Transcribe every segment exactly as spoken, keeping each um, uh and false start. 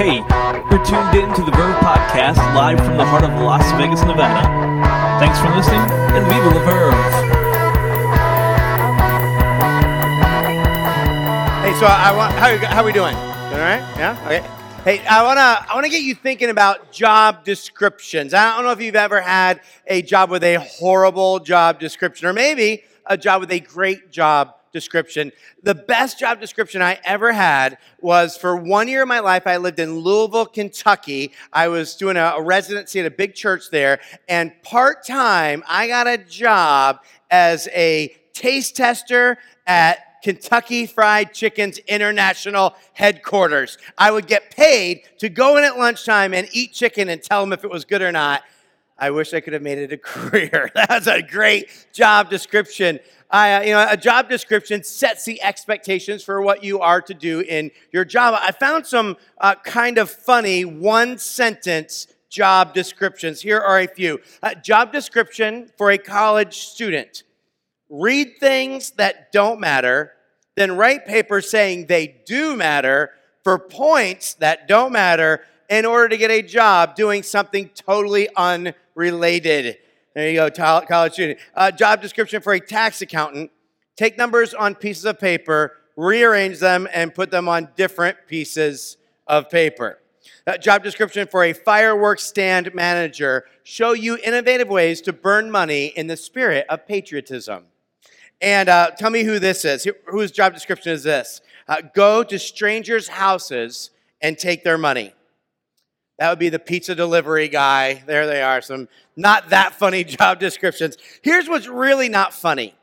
Hey, you're tuned in to the Verve Podcast, live from the heart of Las Vegas, Nevada. Thanks for listening, and viva la Verve! Hey, so I want how how are we doing? Doing all right? Yeah. Okay. Hey, I wanna I wanna get you thinking about job descriptions. I don't know if you've ever had a job with a horrible job description, or maybe a job with a great job description. The best job description I ever had was for one year of my life. I lived in Louisville, Kentucky. I was doing a, a residency at a big church there, and part-time, I got a job as a taste tester at Kentucky Fried Chicken's international headquarters. I would get paid to go in at lunchtime and eat chicken and tell them if it was good or not. I wish I could have made it a career. That was a great job description. I, uh, you know, a job description sets the expectations for what you are to do in your job. I found some uh, kind of funny one-sentence job descriptions. Here are a few. Uh, job description for a college student. Read things that don't matter, then write papers saying they do matter for points that don't matter in order to get a job doing something totally unrelated. There you go, college student. Uh, job description for a tax accountant. Take numbers on pieces of paper, rearrange them, and put them on different pieces of paper. Uh, job description for a fireworks stand manager. Show you innovative ways to burn money in the spirit of patriotism. And uh, tell me who this is. Whose job description is this? Uh, go to strangers' houses and take their money. That would be the pizza delivery guy. There they are, some not that funny job descriptions. Here's what's really not funny.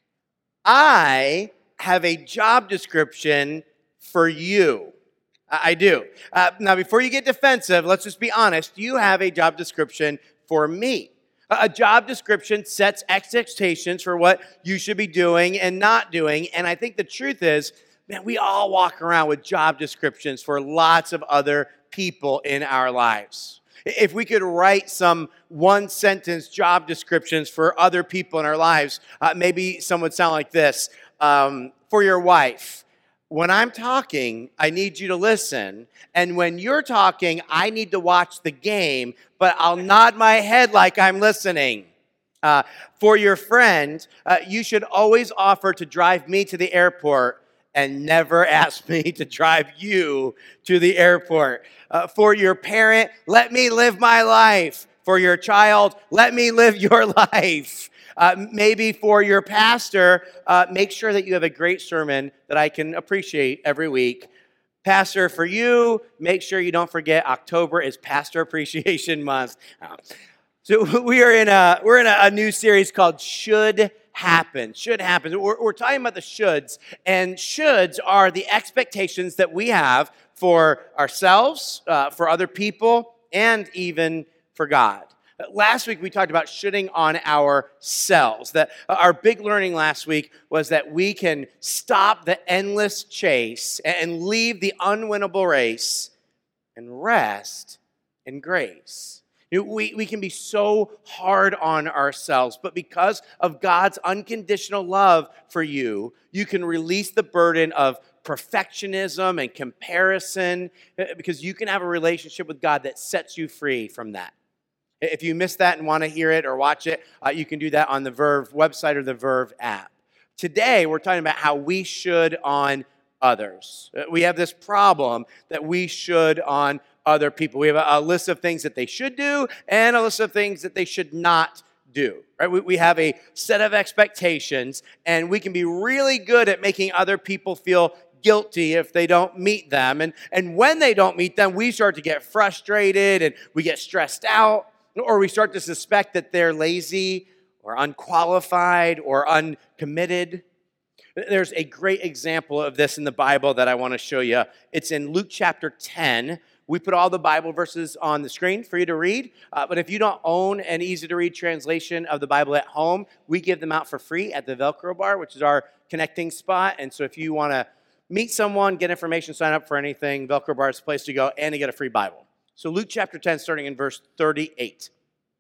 I have a job description for you. I do. Uh, now, before you get defensive, let's just be honest. You have a job description for me. A job description sets expectations for what you should be doing and not doing. And I think the truth is, man, we all walk around with job descriptions for lots of other people in our lives. If we could write some one-sentence job descriptions for other people in our lives, uh, maybe some would sound like this. Um, for your wife, when I'm talking, I need you to listen. And when you're talking, I need to watch the game, but I'll nod my head like I'm listening. Uh, for your friend, uh, you should always offer to drive me to the airport and never ask me to drive you to the airport. Uh, for your parent, let me live my life. For your child, let me live your life. Uh, maybe for your pastor, uh, make sure that you have a great sermon that I can appreciate every week. Pastor, for you, make sure you don't forget October is Pastor Appreciation Month. Uh, so we are in a we're in a, a new series called Should Happen. Should happen. We're, we're talking about the shoulds, and shoulds are the expectations that we have for ourselves, uh, for other people, and even for God. Last week, we talked about shoulding on ourselves. That our big learning last week was that we can stop the endless chase and leave the unwinnable race and rest in grace. You know, we, we can be so hard on ourselves, but because of God's unconditional love for you, you can release the burden of perfectionism and comparison, because you can have a relationship with God that sets you free from that. If you missed that and want to hear it or watch it, uh, you can do that on the Verve website or the Verve app. Today, we're talking about how we should on others. We have this problem that we should on other people. We have a, a list of things that they should do and a list of things that they should not do. Right? We, we have a set of expectations, and we can be really good at making other people feel guilty if they don't meet them. And, and when they don't meet them, we start to get frustrated and we get stressed out. Or we start to suspect that they're lazy or unqualified or uncommitted. There's a great example of this in the Bible that I want to show you. It's in Luke chapter ten. We put all the Bible verses on the screen for you to read. Uh, but if you don't own an easy-to-read translation of the Bible at home, we give them out for free at the Velcro Bar, which is our connecting spot. And so if you want to meet someone, get information, sign up for anything, Velcro Bar is the place to go, and to get a free Bible. So Luke chapter ten, starting in verse thirty-eight,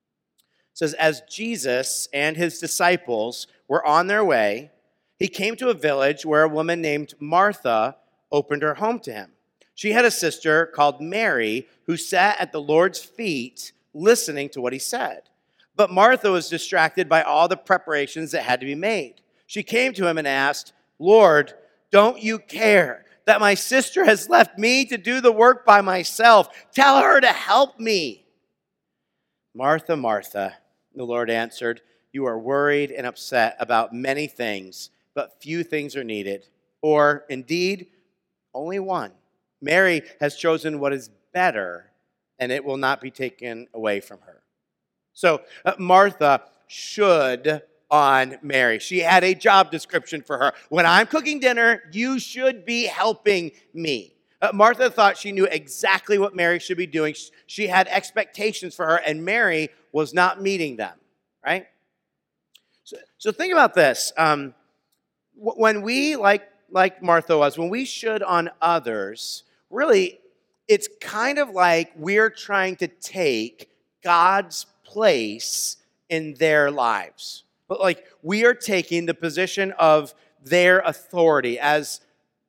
says, as Jesus and his disciples were on their way, he came to a village where a woman named Martha opened her home to him. She had a sister called Mary who sat at the Lord's feet listening to what he said. But Martha was distracted by all the preparations that had to be made. She came to him and asked, Lord, don't you care that my sister has left me to do the work by myself? Tell her to help me. Martha, Martha, the Lord answered, you are worried and upset about many things, but few things are needed. Or, indeed, only one. Mary has chosen what is better, and it will not be taken away from her. So, uh, Martha should on Mary. She had a job description for her. When I'm cooking dinner, you should be helping me. Uh, Martha thought she knew exactly what Mary should be doing. She had expectations for her, and Mary was not meeting them, right? So, so think about this. Um, when we, like, like Martha was, when we should on others, really, it's kind of like we're trying to take God's place in their lives. But like we are taking the position of their authority as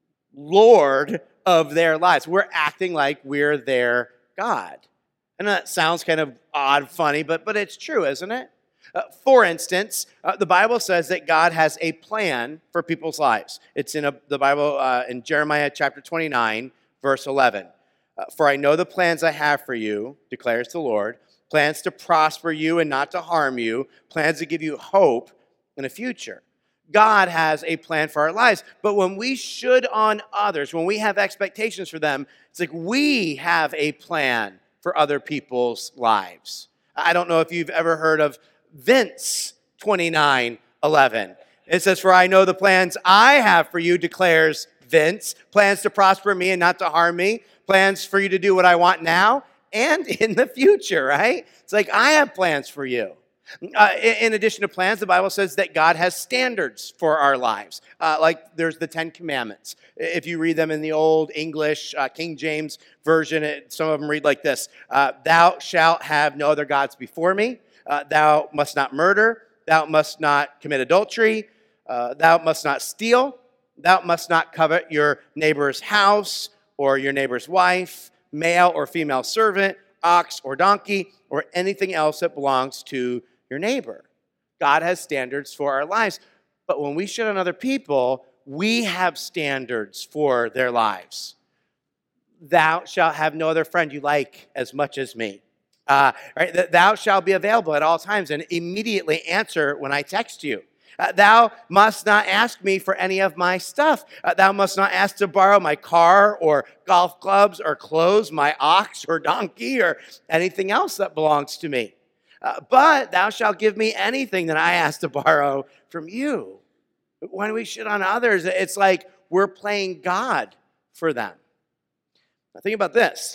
Lord of their lives. We're acting like we're their God. And that sounds kind of odd, funny, but, but it's true, isn't it? Uh, for instance, uh, the Bible says that God has a plan for people's lives. It's in a, the Bible uh, in Jeremiah chapter twenty-nine, verse eleven. Uh, For I know the plans I have for you, declares the Lord, plans to prosper you and not to harm you, plans to give you hope in a future. God has a plan for our lives. But when we should on others, when we have expectations for them, it's like we have a plan for other people's lives. I don't know if you've ever heard of Vince twenty-nine eleven. It says, for I know the plans I have for you, declares Vince, plans to prosper me and not to harm me, plans for you to do what I want now and in the future, right? It's like I have plans for you. Uh, in, in addition to plans, the Bible says that God has standards for our lives. Uh, like there's the Ten Commandments. If you read them in the Old English, uh, King James Version, it, some of them read like this. Uh, Thou shalt have no other gods before me. Uh, thou must not murder. Thou must not commit adultery. Uh, thou must not steal. Thou must not covet your neighbor's house or your neighbor's wife, male or female servant, ox or donkey, or anything else that belongs to your neighbor. God has standards for our lives. But when we shit on other people, we have standards for their lives. Thou shalt have no other friend you like as much as me. Uh, right? Thou shalt be available at all times and immediately answer when I text you. Uh, thou must not ask me for any of my stuff. Uh, thou must not ask to borrow my car or golf clubs or clothes, my ox or donkey or anything else that belongs to me. Uh, but thou shalt give me anything that I ask to borrow from you. When we shit on others, it's like we're playing God for them. Now think about this.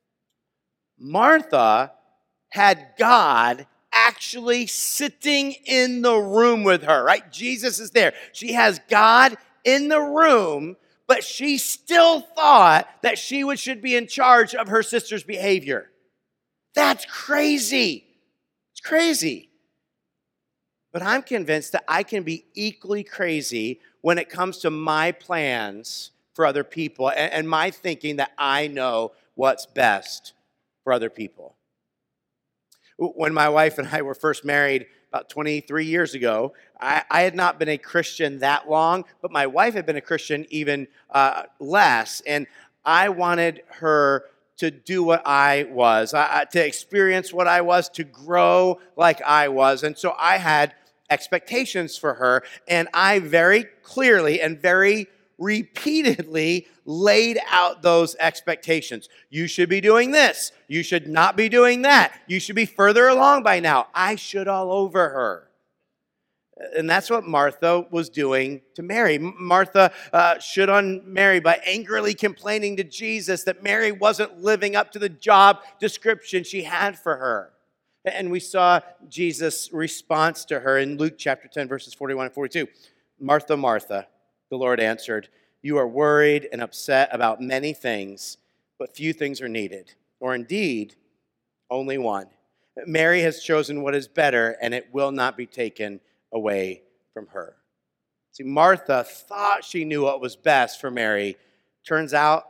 Martha had God actually sitting in the room with her, right? Jesus is there. She has God in the room, but she still thought that she would, should be in charge of her sister's behavior. That's crazy. It's crazy. But I'm convinced that I can be equally crazy when it comes to my plans for other people and, and my thinking that I know what's best for other people. When my wife and I were first married about twenty-three years ago, I, I had not been a Christian that long, but my wife had been a Christian even uh, less. And I wanted her to do what I was, uh, to experience what I was, to grow like I was. And so I had expectations for her. And I very clearly and very repeatedly laid out those expectations. You should be doing this. You should not be doing that. You should be further along by now. I should all over her. And that's what Martha was doing to Mary. Martha uh, should on Mary by angrily complaining to Jesus that Mary wasn't living up to the job description she had for her. And we saw Jesus' response to her in Luke chapter ten, verses forty-one and forty-two. Martha, Martha, the Lord answered, you are worried and upset about many things, but few things are needed, or indeed, only one. Mary has chosen what is better, and it will not be taken away from her. See, Martha thought she knew what was best for Mary. Turns out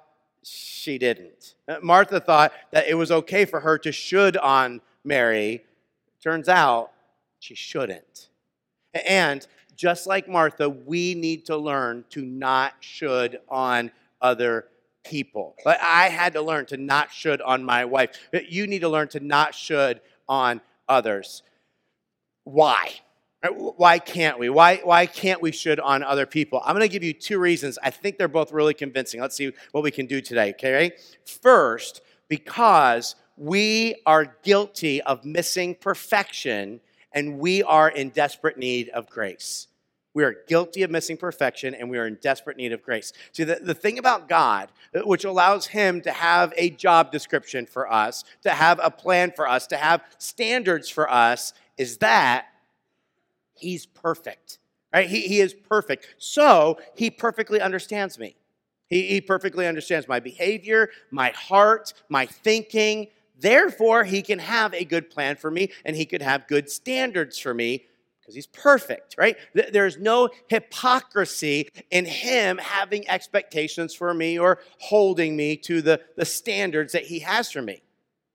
she didn't. Uh, Martha thought that it was okay for her to should on Mary. Turns out she shouldn't. And just like Martha, we need to learn to not should on other people. But I had to learn to not should on my wife. You need to learn to not should on others. Why? Why can't we? Why, why can't we should on other people? I'm going to give you two reasons. I think they're both really convincing. Let's see what we can do today, okay? First, because we are guilty of missing perfection and we are in desperate need of grace. We are guilty of missing perfection and we are in desperate need of grace. See, the, the thing about God, which allows him to have a job description for us, to have a plan for us, to have standards for us, is that he's perfect, right? He, he is perfect. So he perfectly understands me. He, he perfectly understands my behavior, my heart, my thinking. Therefore, he can have a good plan for me and he could have good standards for me because he's perfect, right? There's no hypocrisy in him having expectations for me or holding me to the, the standards that he has for me.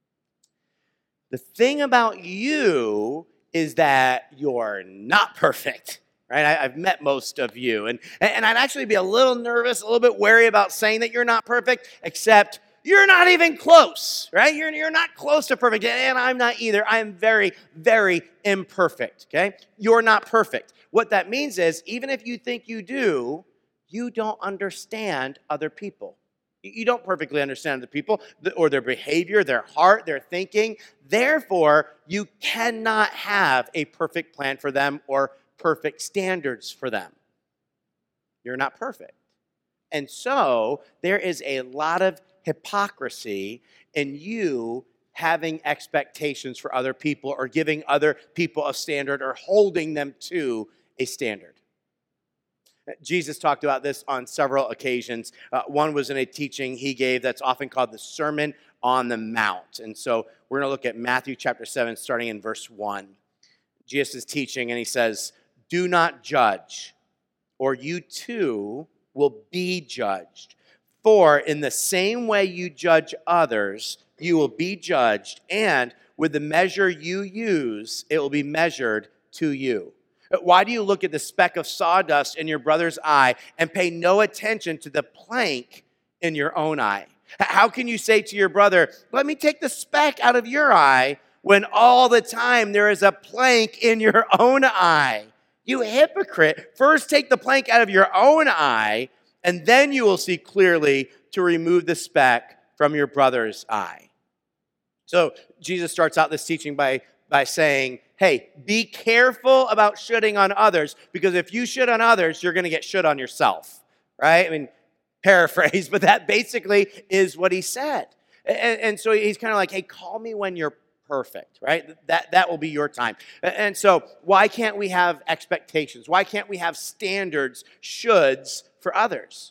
The thing about you is that you're not perfect, right? I, I've met most of you, and, and I'd actually be a little nervous, a little bit wary about saying that you're not perfect, except you're not even close, right? You're, you're not close to perfect, and I'm not either. I am very, very imperfect, okay? You're not perfect. What that means is, even if you think you do, you don't understand other people. You don't perfectly understand the people or their behavior, their heart, their thinking. Therefore, you cannot have a perfect plan for them or perfect standards for them. You're not perfect. And so there is a lot of hypocrisy in you having expectations for other people or giving other people a standard or holding them to a standard. Jesus talked about this on several occasions. Uh, one was in a teaching he gave that's often called the Sermon on the Mount. And so we're going to look at Matthew chapter seven, starting in verse one. Jesus is teaching, and he says, "Do not judge, or you too will be judged. For in the same way you judge others, you will be judged, and with the measure you use, it will be measured to you. Why do you look at the speck of sawdust in your brother's eye and pay no attention to the plank in your own eye? How can you say to your brother, 'Let me take the speck out of your eye,' when all the time there is a plank in your own eye? You hypocrite, first take the plank out of your own eye, and then you will see clearly to remove the speck from your brother's eye." So Jesus starts out this teaching by, by saying, hey, be careful about shoulding on others, because if you should on others, you're going to get should on yourself, right? I mean, paraphrase, but that basically is what he said. And, and so he's kind of like, hey, call me when you're perfect, right? That, that will be your time. And so why can't we have expectations? Why can't we have standards, shoulds for others?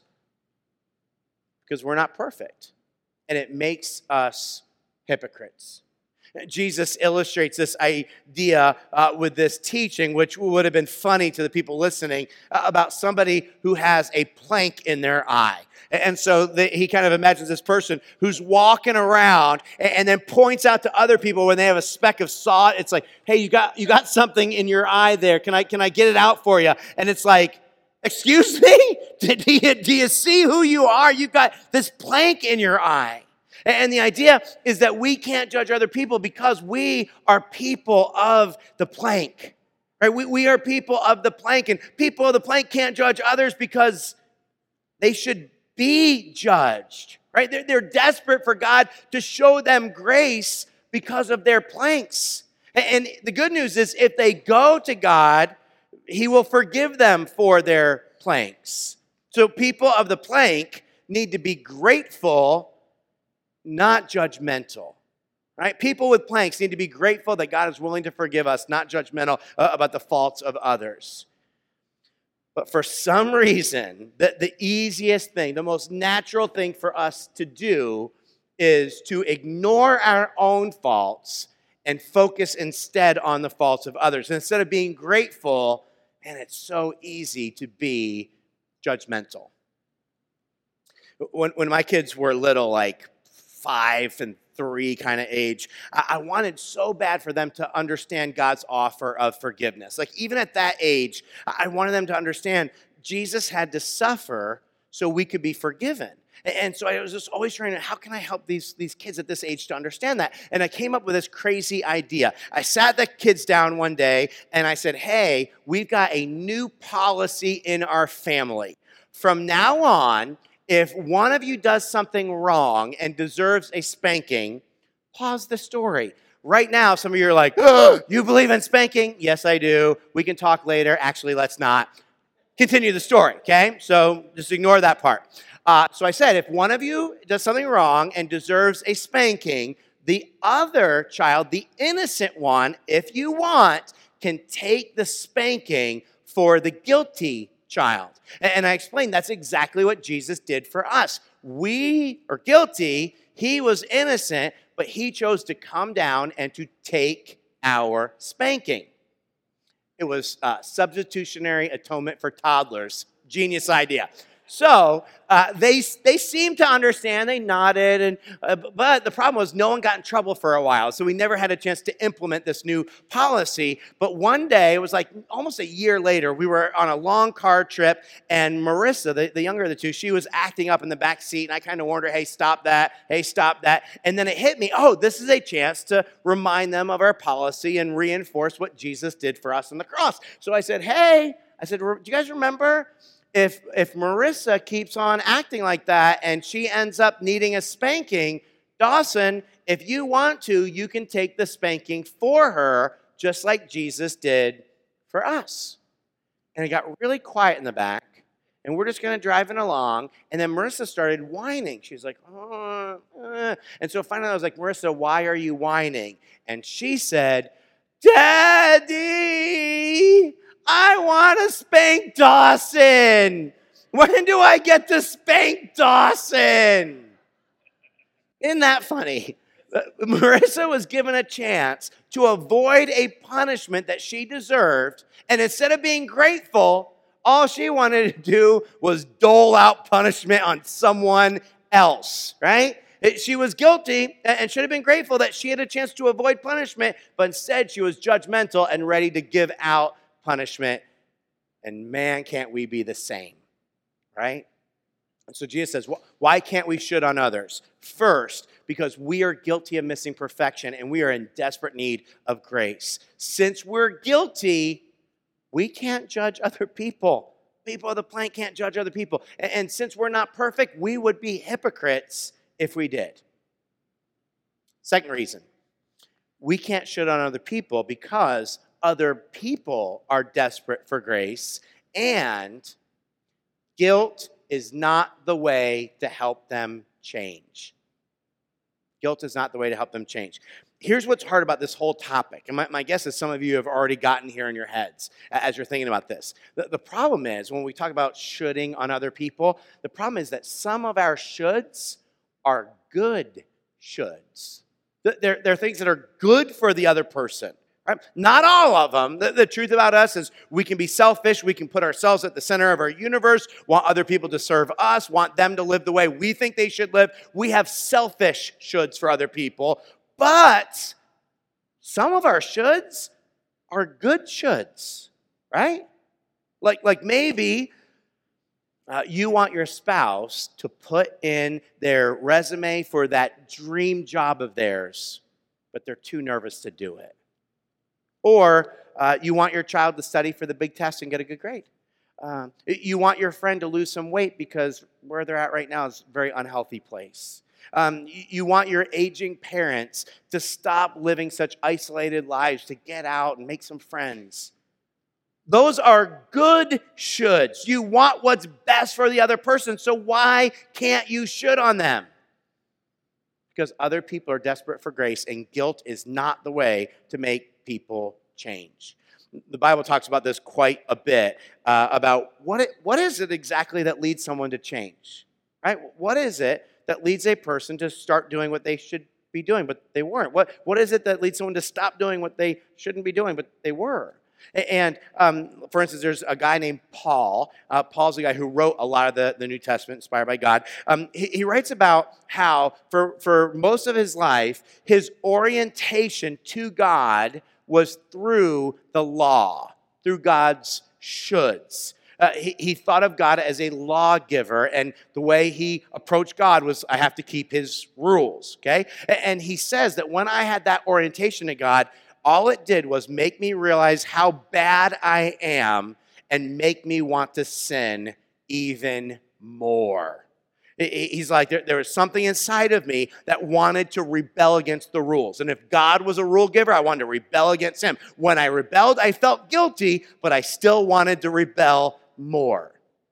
Because we're not perfect, and it makes us hypocrites. Jesus illustrates this idea uh, with this teaching, which would have been funny to the people listening, uh, about somebody who has a plank in their eye. And so the, he kind of imagines this person who's walking around and, and then points out to other people when they have a speck of saw. It's like, hey, you got you got something in your eye there. Can I can I get it out for you? And it's like, excuse me? Do you, do you see who you are? You've got this plank in your eye. And the idea is that we can't judge other people because we are people of the plank, right? We, we are people of the plank, and people of the plank can't judge others because they should be judged, right? They're, they're desperate for God to show them grace because of their planks. And the good news is if they go to God, he will forgive them for their planks. So people of the plank need to be grateful, not judgmental, right? People with planks need to be grateful that God is willing to forgive us, not judgmental uh, about the faults of others. But for some reason, the, the easiest thing, the most natural thing for us to do is to ignore our own faults and focus instead on the faults of others. And instead of being grateful, and it's so easy to be judgmental. When, when my kids were little, like five and three kind of age, I, I wanted so bad for them to understand God's offer of forgiveness. Like even at that age, I wanted them to understand Jesus had to suffer so we could be forgiven. And so I was just always trying to, how can I help these, these kids at this age to understand that? And I came up with this crazy idea. I sat the kids down one day and I said, hey, we've got a new policy in our family. From now on, if one of you does something wrong and deserves a spanking, pause the story. Right now, some of you are like, oh, you believe in spanking? Yes, I do. We can talk later. Actually, let's not. Continue the story, okay? So just ignore that part. Uh, so I said, if one of you does something wrong and deserves a spanking, the other child, the innocent one, if you want, can take the spanking for the guilty child. And I explained that's exactly what Jesus did for us. We are guilty. He was innocent, but he chose to come down and to take our spanking. It was uh, substitutionary atonement for toddlers. Genius idea. So uh, they they seemed to understand. They nodded, and uh, but the problem was no one got in trouble for a while. So we never had a chance to implement this new policy. But one day, it was like almost a year later, we were on a long car trip, and Marissa, the, the younger of the two, she was acting up in the back seat, and I kind of warned her, "Hey, stop that! Hey, stop that!" And then it hit me. Oh, this is a chance to remind them of our policy and reinforce what Jesus did for us on the cross. So I said, "Hey," I said, "Do you guys remember?" If if Marissa keeps on acting like that and she ends up needing a spanking, Dawson, if you want to, you can take the spanking for her, just like Jesus did for us. And it got really quiet in the back, and we're just kind of driving along, and then Marissa started whining. She was like, oh, uh. And so finally I was like, Marissa, why are you whining? And she said, Daddy, I want to spank Dawson. When do I get to spank Dawson? Isn't that funny? Marissa was given a chance to avoid a punishment that she deserved, and instead of being grateful, all she wanted to do was dole out punishment on someone else, right? She was guilty and should have been grateful that she had a chance to avoid punishment, but instead she was judgmental and ready to give out punishment. And man, can't we be the same, right? And so Jesus says, why can't we should on others? First, because we are guilty of missing perfection and we are in desperate need of grace. Since we're guilty, we can't judge other people. People of the planet can't judge other people. And since we're not perfect, we would be hypocrites if we did. Second reason, we can't should on other people because other people are desperate for grace, and guilt is not the way to help them change. Guilt is not the way to help them change. Here's what's hard about this whole topic, and my, my guess is some of you have already gotten here in your heads as you're thinking about this. The, the problem is, when we talk about shoulding on other people, the problem is that some of our shoulds are good shoulds. They're, they're things that are good for the other person. Right? Not all of them. The, the truth about us is we can be selfish. We can put ourselves at the center of our universe, want other people to serve us, want them to live the way we think they should live. We have selfish shoulds for other people. But some of our shoulds are good shoulds, right? Like, like maybe uh, you want your spouse to put in their resume for that dream job of theirs, but they're too nervous to do it. Or uh, you want your child to study for the big test and get a good grade. Um, you want your friend to lose some weight because where they're at right now is a very unhealthy place. Um, you, you want your aging parents to stop living such isolated lives, to get out and make some friends. Those are good shoulds. You want what's best for the other person, so why can't you should on them? Because other people are desperate for grace, and guilt is not the way to make people change. The Bible talks about this quite a bit, uh, about what it, what is it exactly that leads someone to change, right? What is it that leads a person to start doing what they should be doing, but they weren't? What, what is it that leads someone to stop doing what they shouldn't be doing, but they were? And um, for instance, there's a guy named Paul. Uh, Paul's the guy who wrote a lot of the, the New Testament, inspired by God. Um, he, he writes about how for, for most of his life, his orientation to God was through the law, through God's shoulds. Uh, he, he thought of God as a lawgiver, and the way he approached God was, I have to keep his rules, okay? And, and he says that when I had that orientation to God, all it did was make me realize how bad I am and make me want to sin even more. He's like, there, there was something inside of me that wanted to rebel against the rules. And if God was a rule giver, I wanted to rebel against him. When I rebelled, I felt guilty, but I still wanted to rebel more.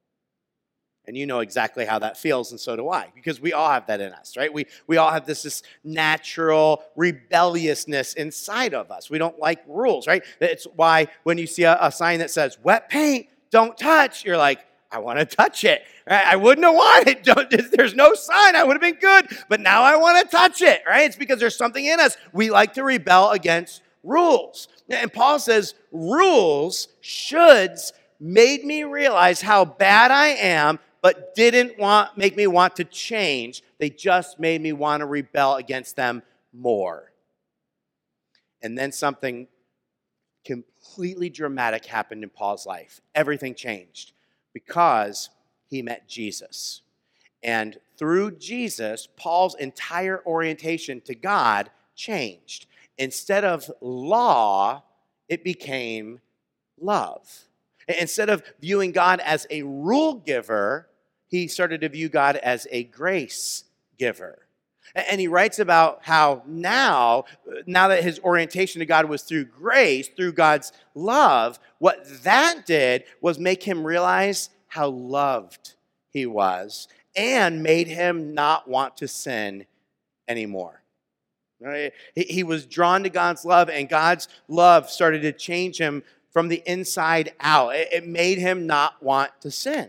And you know exactly how that feels, and so do I, because we all have that in us, right? We we all have this, this natural rebelliousness inside of us. We don't like rules, right? It's why when you see a, a sign that says, wet paint, don't touch, you're like, I want to touch it. Right? I wouldn't have wanted it. Don't, there's no sign. I would have been good, but now I want to touch it, right? It's because there's something in us. We like to rebel against rules. And Paul says, rules, shoulds, made me realize how bad I am, but didn't want make me want to change. They just made me want to rebel against them more. And then something completely dramatic happened in Paul's life. Everything changed because he met Jesus. And through Jesus, Paul's entire orientation to God changed. Instead of law, it became love. Instead of viewing God as a rule giver, he started to view God as a grace giver. And he writes about how now, now that his orientation to God was through grace, through God's love, what that did was make him realize how loved he was and made him not want to sin anymore. Right? He was drawn to God's love, and God's love started to change him from the inside out. It made him not want to sin.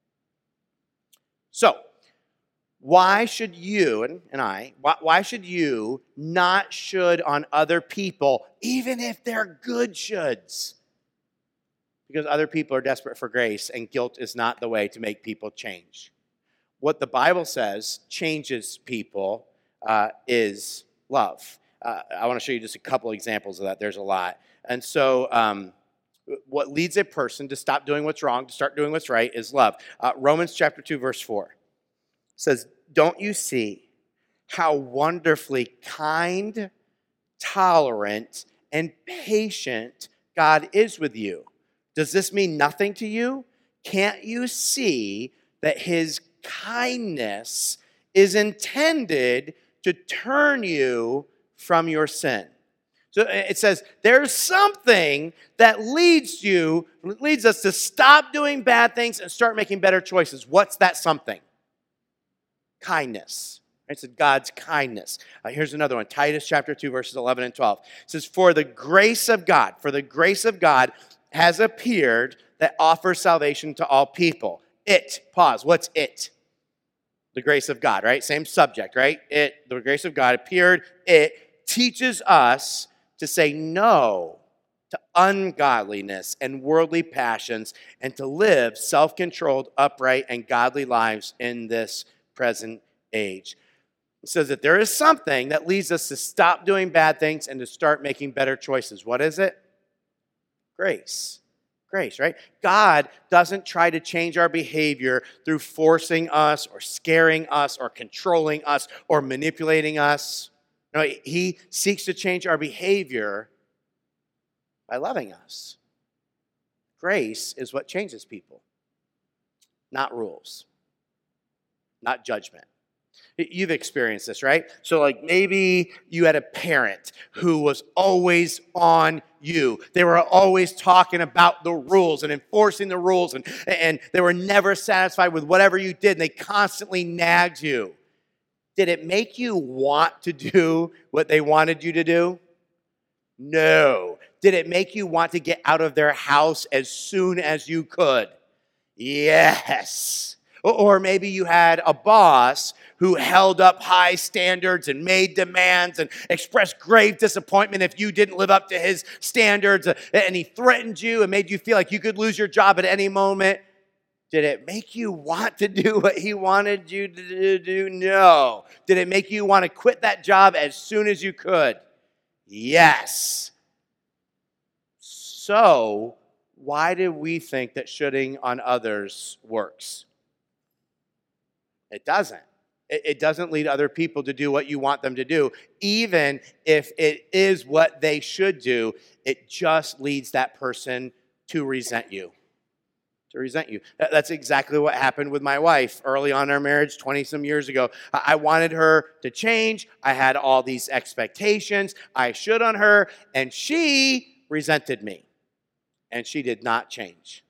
So, why should you and, and I, why, why should you not should on other people, even if they're good shoulds? Because other people are desperate for grace, and guilt is not the way to make people change. What the Bible says changes people uh, is love. Uh, I want to show you just a couple examples of that. There's a lot. And so, um, what leads a person to stop doing what's wrong, to start doing what's right, is love. Uh, Romans chapter two, verse four says, don't you see how wonderfully kind, tolerant, and patient God is with you? Does this mean nothing to you? Can't you see that his kindness is intended to turn you from your sin? So it says there's something that leads you, leads us to stop doing bad things and start making better choices. What's that something? Kindness. It's God's kindness. Uh, here's another one. Titus chapter two, verses eleven and twelve. It says, for the grace of God, for the grace of God has appeared that offers salvation to all people. It, pause, what's it? The grace of God, right? Same subject, right? It, the grace of God appeared. It teaches us to say no to ungodliness and worldly passions and to live self-controlled, upright, and godly lives in this present age. It says that there is something that leads us to stop doing bad things and to start making better choices. What is it? Grace. Grace, right? God doesn't try to change our behavior through forcing us or scaring us or controlling us or manipulating us. No, he seeks to change our behavior by loving us. Grace is what changes people, not rules, not judgment. You've experienced this, right? So like maybe you had a parent who was always on you. They were always talking about the rules and enforcing the rules, and, and they were never satisfied with whatever you did, and they constantly nagged you. Did it make you want to do what they wanted you to do? No. Did it make you want to get out of their house as soon as you could? Yes. Or maybe you had a boss who held up high standards and made demands and expressed grave disappointment if you didn't live up to his standards, and he threatened you and made you feel like you could lose your job at any moment. Did it make you want to do what he wanted you to do? No. Did it make you want to quit that job as soon as you could? Yes. So, why do we think that shooting on others works? It doesn't. It doesn't lead other people to do what you want them to do. Even if it is what they should do, it just leads that person to resent you. To resent you. That's exactly what happened with my wife early on in our marriage twenty-some years ago. I wanted her to change. I had all these expectations. I should on her, and she resented me. And she did not change.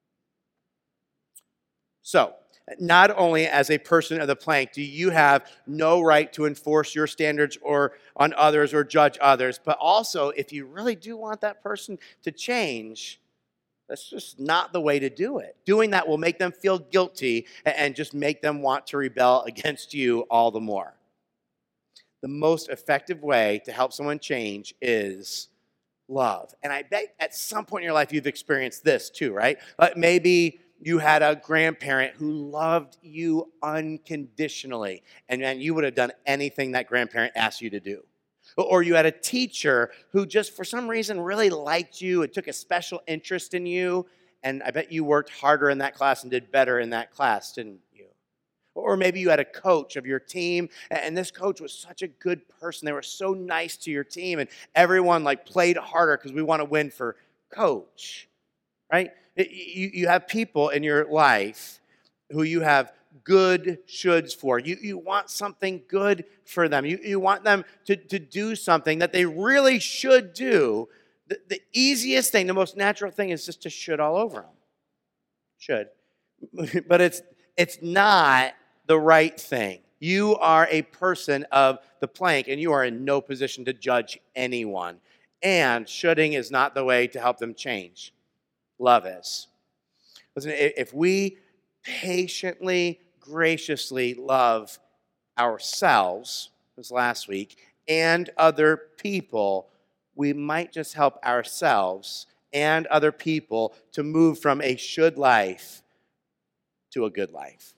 So, not only as a person of the plank do you have no right to enforce your standards or on others or judge others, but also if you really do want that person to change, that's just not the way to do it. Doing that will make them feel guilty and just make them want to rebel against you all the more. The most effective way to help someone change is love. And I bet at some point in your life you've experienced this too, right? Uh, maybe you had a grandparent who loved you unconditionally, and man, you would have done anything that grandparent asked you to do. Or you had a teacher who just for some reason really liked you and took a special interest in you, and I bet you worked harder in that class and did better in that class, didn't you? Or maybe you had a coach of your team, and this coach was such a good person. They were so nice to your team, and everyone like played harder because we want to win for coach, right? You, you have people in your life who you have good shoulds for. You, you want something good for them. You, you want them to, to do something that they really should do. The, the easiest thing, the most natural thing is just to should all over them. Should. But it's it's not the right thing. You are a person of the plank, and you are in no position to judge anyone. And shoulding is not the way to help them change. Love is. Listen, if we patiently, graciously love ourselves, this last week, and other people, we might just help ourselves and other people to move from a should life to a good life.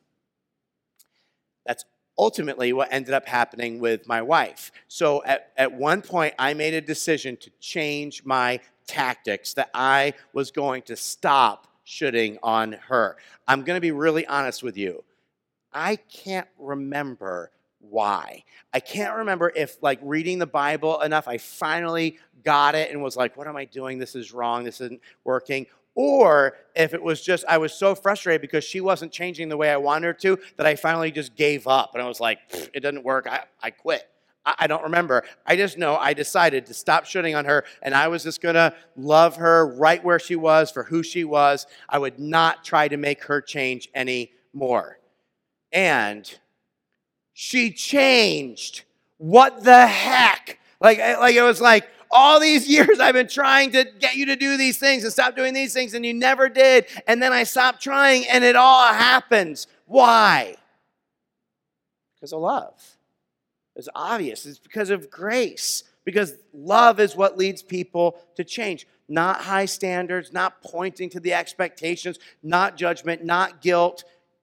That's ultimately what ended up happening with my wife. So at, at one point, I made a decision to change my tactics, that I was going to stop shooting on her. I'm going to be really honest with you. I can't remember why. I can't remember if, like, reading the Bible enough, I finally got it and was like, what am I doing? This is wrong. This isn't working. Or if it was just, I was so frustrated because she wasn't changing the way I wanted her to, that I finally just gave up. And I was like, it doesn't work. I, I quit. I don't remember. I just know I decided to stop shooting on her, and I was just going to love her right where she was for who she was. I would not try to make her change anymore. And she changed. What the heck? Like, like it was like, all these years I've been trying to get you to do these things and stop doing these things, and you never did. And then I stopped trying, and it all happens. Why? Because of love. It's obvious. It's because of grace. Because love is what leads people to change. Not high standards, not pointing to the expectations, not judgment, not guilt.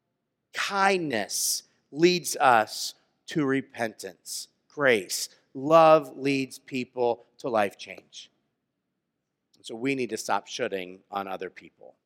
Kindness leads us to repentance. Grace. Love leads people to life change. So we need to stop shooting on other people.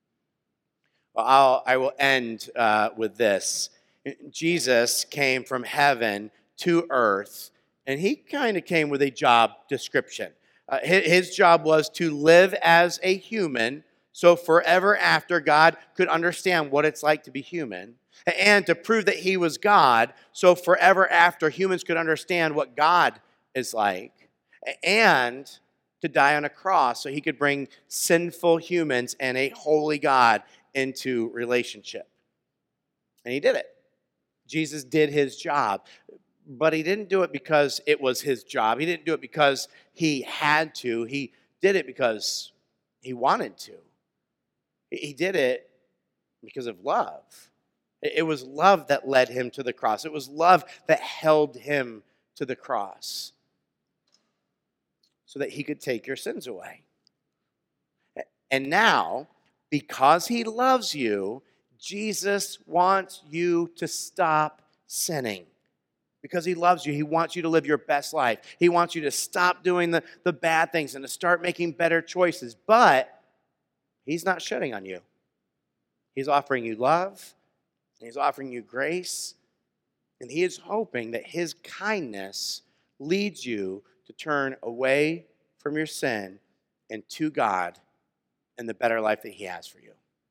Well, I'll, I will end uh, with this. Jesus came from heaven to earth, and he kind of came with a job description. Uh, his, his job was to live as a human, so forever after God could understand what it's like to be human, and to prove that he was God, so forever after humans could understand what God is like, and to die on a cross so he could bring sinful humans and a holy God into relationship. And he did it. Jesus did his job. But he didn't do it because it was his job. He didn't do it because he had to. He did it because he wanted to. He did it because of love. It was love that led him to the cross. It was love that held him to the cross so that he could take your sins away. And now, because he loves you, Jesus wants you to stop sinning. Because he loves you, he wants you to live your best life. He wants you to stop doing the, the bad things and to start making better choices. But he's not shitting on you. He's offering you love, and he's offering you grace, and he is hoping that his kindness leads you to turn away from your sin and to God and the better life that he has for you.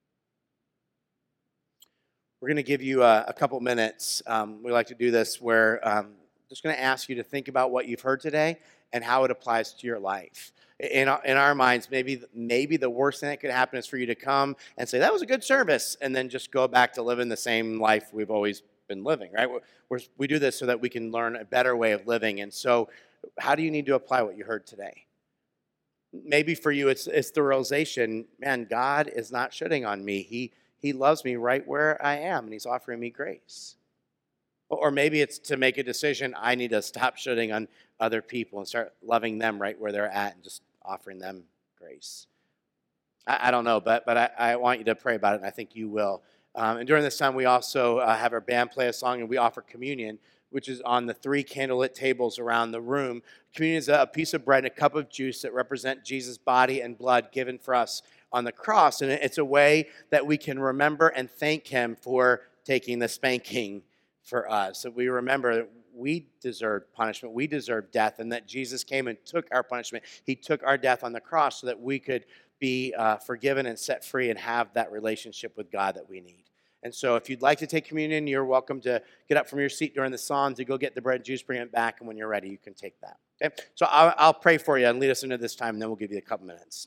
We're going to give you a, a couple minutes. Um, we like to do this where um, I'm just going to ask you to think about what you've heard today and how it applies to your life. In our, in our minds, maybe maybe the worst thing that could happen is for you to come and say, that was a good service, and then just go back to living the same life we've always been living, right? We're, we're, we do this so that we can learn a better way of living. And so how do you need to apply what you heard today? Maybe for you, it's, it's the realization, man, God is not shitting on me. He, he loves me right where I am, and he's offering me grace. Or maybe it's to make a decision, I need to stop shitting on other people and start loving them right where they're at and just offering them grace. I, I don't know, but but I, I want you to pray about it, and I think you will. Um, and during this time, we also uh, have our band play a song, and we offer communion, which is on the three candlelit tables around the room. Communion is a piece of bread and a cup of juice that represent Jesus' body and blood given for us on the cross. And it's a way that we can remember and thank him for taking the spanking for us. That we remember that we deserved punishment, we deserved death, and that Jesus came and took our punishment. He took our death on the cross so that we could be uh, forgiven and set free and have that relationship with God that we need. And so if you'd like to take communion, you're welcome to get up from your seat during the song to go get the bread and juice, bring it back, and when you're ready, you can take that. Okay? So I'll, I'll pray for you and lead us into this time, and then we'll give you a couple minutes.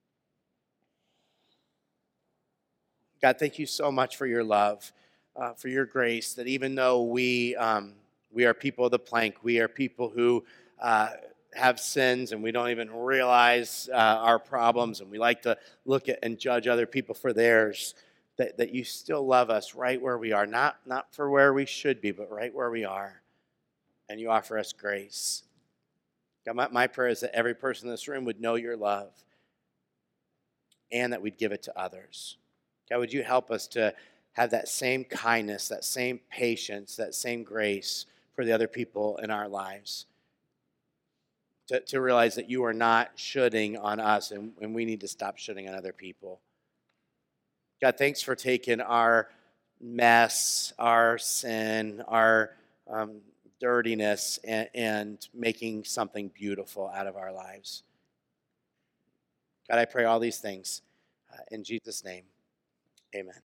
God, thank you so much for your love, uh, for your grace, that even though we um, we are people of the plank, we are people who uh, have sins and we don't even realize uh, our problems, and we like to look at and judge other people for theirs, that, that you still love us right where we are, not, not for where we should be, but right where we are, and you offer us grace. God, my, my prayer is that every person in this room would know your love and that we'd give it to others. God, would you help us to have that same kindness, that same patience, that same grace for the other people in our lives? To, to realize that you are not shoulding on us, and, and we need to stop shoulding on other people. God, thanks for taking our mess, our sin, our um, dirtiness, and, and making something beautiful out of our lives. God, I pray all these things uh, in Jesus' name. Amen.